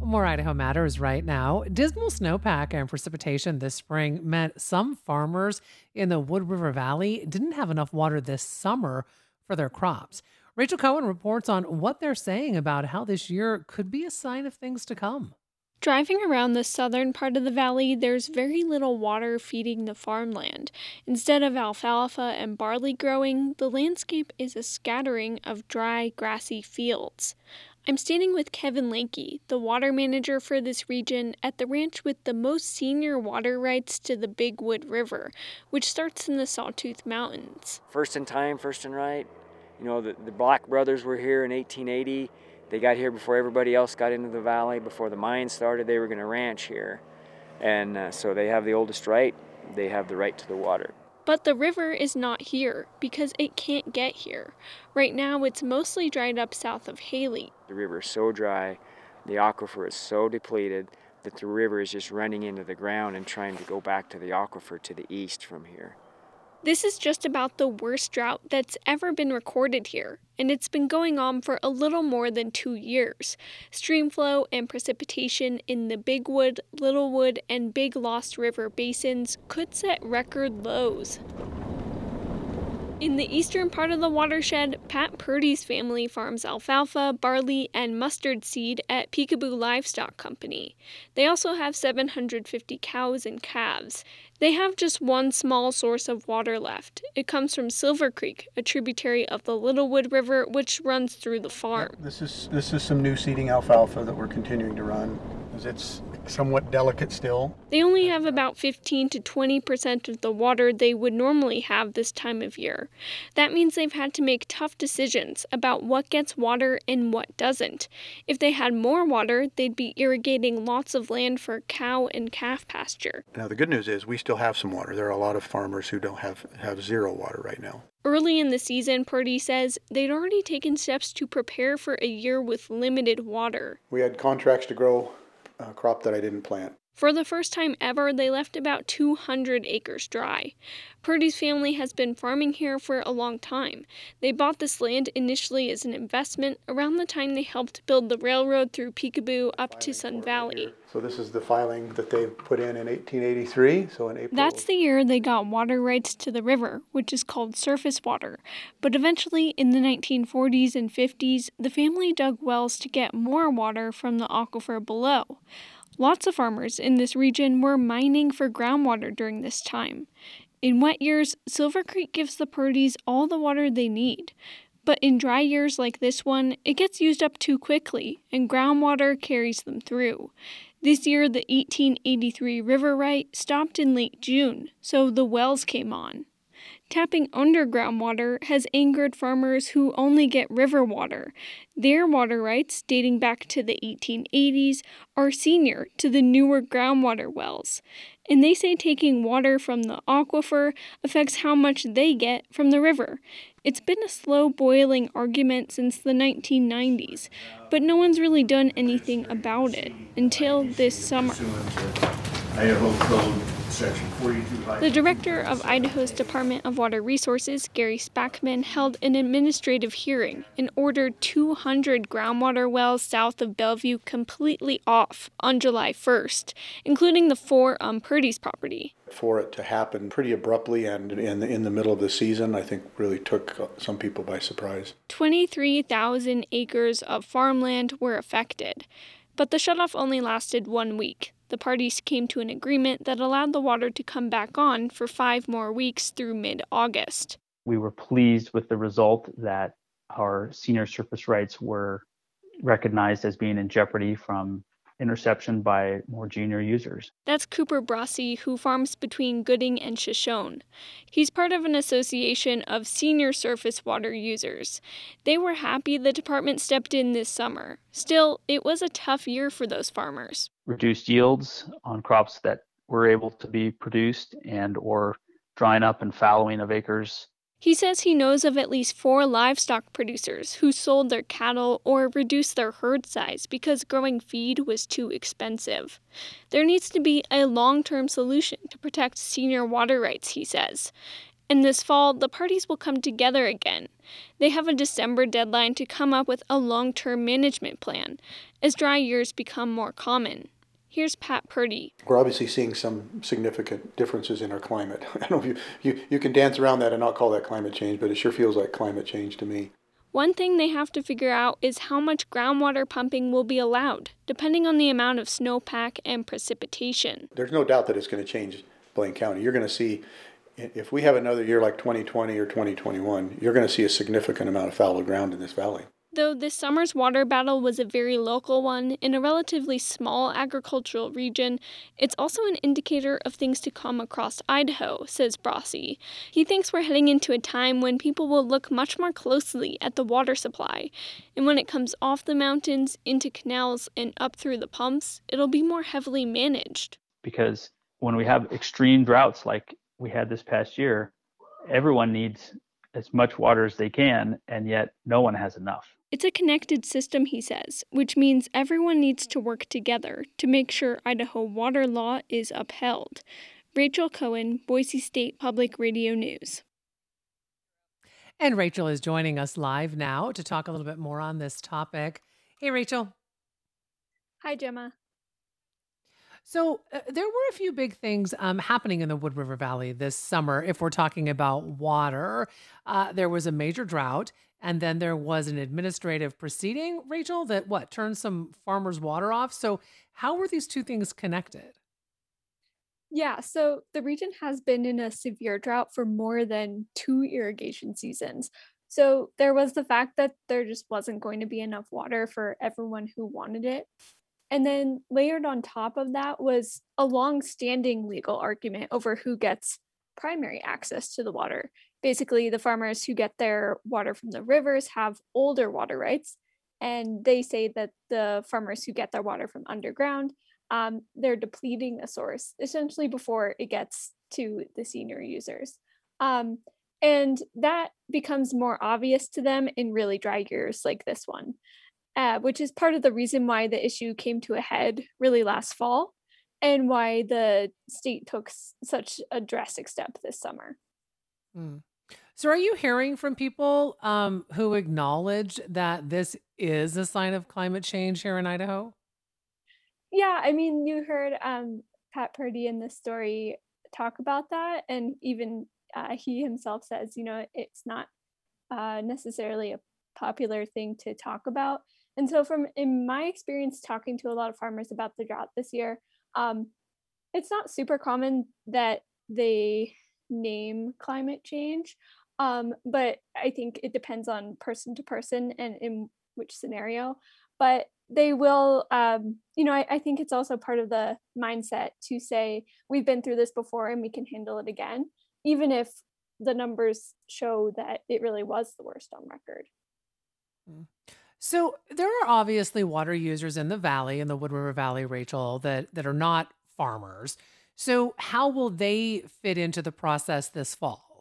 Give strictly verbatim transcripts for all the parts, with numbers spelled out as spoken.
More Idaho Matters right now. Dismal snowpack and precipitation this spring meant some farmers in the Wood River Valley didn't have enough water this summer for their crops. Rachel Cohen reports on what they're saying about how this year could be a sign of things to come. Driving around the southern part of the valley, there's very little water feeding the farmland. Instead of alfalfa and barley growing, the landscape is a scattering of dry, grassy fields. I'm standing with Kevin Lakey, the water manager for this region, at the ranch with the most senior water rights to the Big Wood River, which starts in the Sawtooth Mountains. First in time, first in right. You know, the, the Black brothers were here in eighteen eighty. They got here before everybody else got into the valley. Before the mine started, they were going to ranch here. And uh, so they have the oldest right. They have the right to the water. But the river is not here because it can't get here. Right now, it's mostly dried up south of Haley. The river is so dry, the aquifer is so depleted that the river is just running into the ground and trying to go back to the aquifer to the east from here. This is just about the worst drought that's ever been recorded here, and it's been going on for a little more than two years. Streamflow and precipitation in the Big Wood, Little Wood, and Big Lost River basins could set record lows. In the eastern part of the watershed, Pat Purdy's family farms alfalfa, barley, and mustard seed at Peekaboo Livestock Company. They also have seven hundred fifty cows and calves. They have just one small source of water left. It comes from Silver Creek, a tributary of the Littlewood River, which runs through the farm. This is this is some new seeding alfalfa that we're continuing to run, as it's somewhat delicate still. They only have about fifteen to twenty percent of the water they would normally have this time of year. That means they've had to make tough decisions about what gets water and what doesn't. If they had more water, they'd be irrigating lots of land for cow and calf pasture. Now the good news is we still have some water. There are a lot of farmers who don't have, have zero water right now. Early in the season, Purdy says they'd already taken steps to prepare for a year with limited water. We had contracts to grow a crop that I didn't plant. For the first time ever, they left about two hundred acres dry. Purdy's family has been farming here for a long time. They bought this land initially as an investment around the time they helped build the railroad through Peekaboo up to Sun Valley. So this is the filing that they put in in eighteen eighty-three, so in April. That's the year they got water rights to the river, which is called surface water. But eventually, in the nineteen forties and fifties, the family dug wells to get more water from the aquifer below. Lots of farmers in this region were mining for groundwater during this time. In wet years, Silver Creek gives the Purdys all the water they need. But in dry years like this one, it gets used up too quickly, and groundwater carries them through. This year, the eighteen eighty-three river right stopped in late June, so the wells came on. Tapping underground water has angered farmers who only get river water. Their water rights, dating back to the eighteen eighties, are senior to the newer groundwater wells. And they say taking water from the aquifer affects how much they get from the river. It's been a slow-boiling argument since the nineteen nineties, but no one's really done anything about it until this summer. Idaho Code, Section forty-two. The director of Idaho's Department of Water Resources, Gary Spackman, held an administrative hearing and ordered two hundred groundwater wells south of Bellevue completely off on July first, including the four on Purdy's property. For it to happen pretty abruptly and in the, in the middle of the season, I think really took some people by surprise. twenty-three thousand acres of farmland were affected, but the shutoff only lasted one week. The parties came to an agreement that allowed the water to come back on for five more weeks through mid-August. We were pleased with the result that our senior surface rights were recognized as being in jeopardy from interception by more junior users. That's Cooper Brossi, who farms between Gooding and Shoshone. He's part of an association of senior surface water users. They were happy the department stepped in this summer. Still, it was a tough year for those farmers. Reduced yields on crops that were able to be produced and or drying up and fallowing of acres. He says he knows of at least four livestock producers who sold their cattle or reduced their herd size because growing feed was too expensive. There needs to be a long-term solution to protect senior water rights, he says. And this fall, the parties will come together again. They have a December deadline to come up with a long-term management plan as dry years become more common. Here's Pat Purdy. We're obviously seeing some significant differences in our climate. I don't know if you, you, you can dance around that and not call that climate change, but it sure feels like climate change to me. One thing they have to figure out is how much groundwater pumping will be allowed, depending on the amount of snowpack and precipitation. There's no doubt that it's going to change Blaine County. You're going to see, if we have another year like twenty twenty or twenty twenty-one, you're going to see a significant amount of fallow ground in this valley. Though this summer's water battle was a very local one in a relatively small agricultural region, it's also an indicator of things to come across Idaho, says Brossi. He thinks we're heading into a time when people will look much more closely at the water supply, and when it comes off the mountains, into canals, and up through the pumps, it'll be more heavily managed. Because when we have extreme droughts like we had this past year, everyone needs as much water as they can, and yet no one has enough. It's a connected system, he says, which means everyone needs to work together to make sure Idaho water law is upheld. Rachel Cohen, Boise State Public Radio News. And Rachel is joining us live now to talk a little bit more on this topic. Hey, Rachel. Hi, Gemma. So uh, there were a few big things um, happening in the Wood River Valley this summer. If we're talking about water, uh, there was a major drought, and then there was an administrative proceeding, Rachel, that what turned some farmers' water off. So how were these two things connected? Yeah, so the region has been in a severe drought for more than two irrigation seasons. So there was the fact that there just wasn't going to be enough water for everyone who wanted it. And then layered on top of that was a long-standing legal argument over who gets primary access to the water. Basically, the farmers who get their water from the rivers have older water rights, and they say that the farmers who get their water from underground, um, they're depleting a source, essentially before it gets to the senior users. Um, and that becomes more obvious to them in really dry years like this one. Uh, which is part of the reason why the issue came to a head really last fall and why the state took s- such a drastic step this summer. Mm. So are you hearing from people um, who acknowledge that this is a sign of climate change here in Idaho? Yeah, I mean, you heard um, Pat Purdy in this story talk about that, and even uh, he himself says, you know, it's not uh, necessarily a popular thing to talk about. And so from in my experience talking to a lot of farmers about the drought this year, um, it's not super common that they name climate change, um, but I think it depends on person to person and in which scenario. But they will, um, you know, I, I think it's also part of the mindset to say, we've been through this before and we can handle it again, even if the numbers show that it really was the worst on record. Mm. So there are obviously water users in the valley, in the Wood River Valley, Rachel, that, that are not farmers. So how will they fit into the process this fall?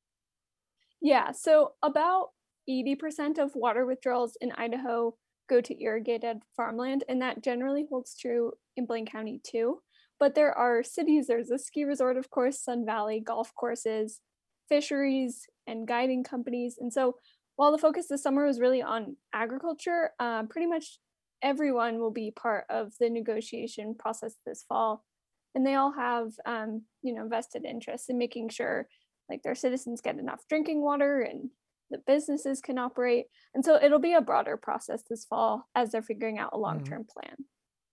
Yeah, so about eighty percent of water withdrawals in Idaho go to irrigated farmland, and that generally holds true in Blaine County too. But there are cities, there's a ski resort, of course, Sun Valley, golf courses, fisheries, and guiding companies. And so while the focus this summer was really on agriculture, uh, pretty much everyone will be part of the negotiation process this fall. And they all have, um, you know, vested interests in making sure like their citizens get enough drinking water and the businesses can operate. And so it'll be a broader process this fall as they're figuring out a long-term mm-hmm. plan.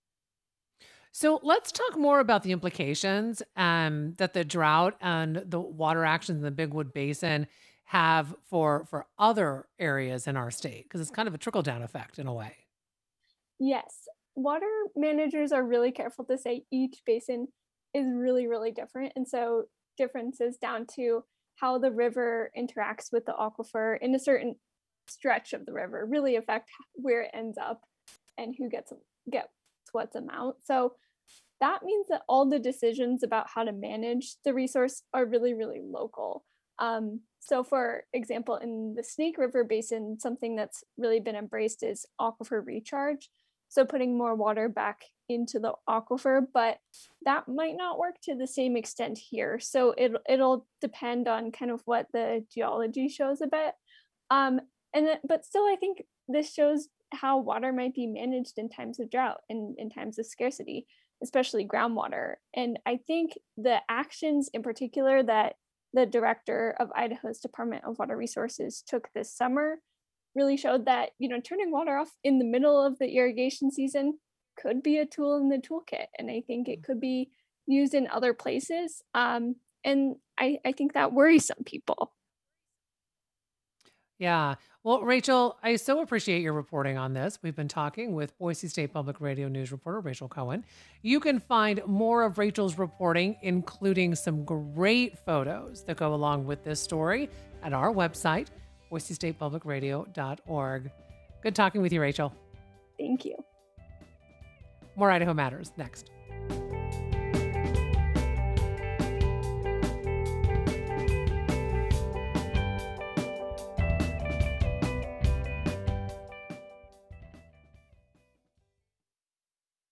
So let's talk more about the implications um, that the drought and the water actions in the Big Wood Basin have for for other areas in our state, because it's kind of a trickle-down effect in a way. Yes. Water managers are really careful to say each basin is really, really different. And so differences down to how the river interacts with the aquifer in a certain stretch of the river really affect where it ends up and who gets gets what's amount. So that means that all the decisions about how to manage the resource are really, really local. Um, so for example, in the Snake River Basin, something that's really been embraced is aquifer recharge. so putting more water back into the aquifer, but that might not work to the same extent here. So it, it'll depend on kind of what the geology shows a bit. Um, and then, but still, I think this shows how water might be managed in times of drought and in times of scarcity, especially groundwater. And I think the actions in particular that the director of Idaho's Department of Water Resources took this summer really showed that, you know, turning water off in the middle of the irrigation season could be a tool in the toolkit. And I think it could be used in other places. Um, and I, I think that worries some people. Yeah. Well, Rachel, I so appreciate your reporting on this. We've been talking with Boise State Public Radio News reporter Rachel Cohen. You can find more of Rachel's reporting, including some great photos that go along with this story, at our website, boise state public radio dot org. Good talking with you, Rachel. Thank you. More Idaho Matters next.